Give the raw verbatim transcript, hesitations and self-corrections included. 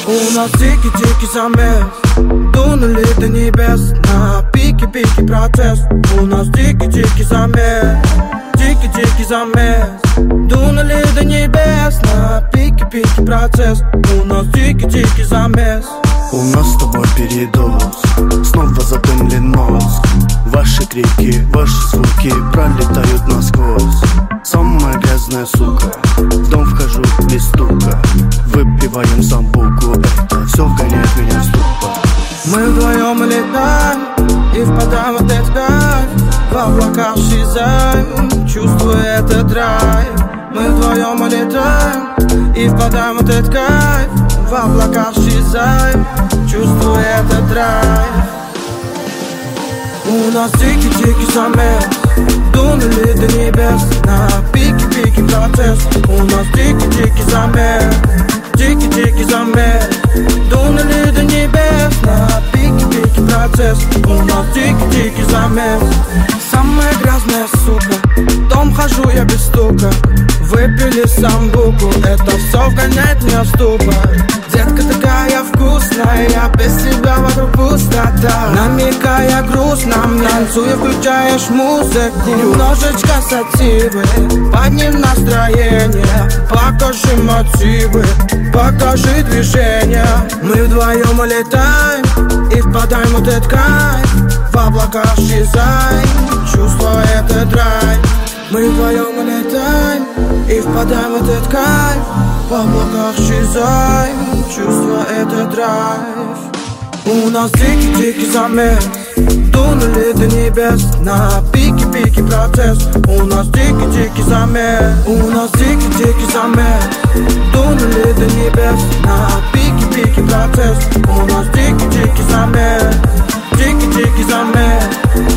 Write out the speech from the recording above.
У нас дикий-дикий замес, дунули до небес. На пике-пике процесс. У нас дикий-дикий замес, дикий-дикий замес, дунули до небес. На пике-пике процесс. У нас дикий-дикий замес. У нас с тобой передоз, снова задымлен мозг. Ваши крики, ваши звуки пролетают насквозь. Самая грязная сука, в дом вхожу без стука. Выпиваем самбуку, это все вгоняет меня в ступор. Мы вдвоем летаем и впадаем в этот кайф. В облаках исчезаем, чувствуя этот драйв. Мы вдвоем летаем и впадаем в этот кайф. В облаках исчезаем, чувствуя этот драйв. У нас дикий-дикий замес, дунули до небес. На пике-пике процесс. У нас дикий-дикий замес, дикий-дикий замес, дунули до небес. На пике-пике процесс. У нас дикий-дикий замес. Самая грязная сука, в дом хожу я без стука. Выпили самбуку, это все вгоняет меня в ступор. Детка такая вкусная, я без тебя вокруг пустота. Намекая грустно мне, танцуя, включаешь музыку. Немножечко сативы, подним настроение. Покажи мотивы, покажи движения. Мы вдвоем летаем и впадаем в этот кайф. В облаках исчезаем, чувствуя этот драйв. Мы вдвоем летаем и впадаем в этот кайф. В облаках исчезаем, чувствуя этот драйв. У нас дикий-дикий замес, дунули до небес. На пике-пике процесс. У нас дикий-дикий замес. У нас дикий-дикий замес, дунули до небес. На пике-пике процесс. У нас дикий-дикий замес, дикий-дикий замес,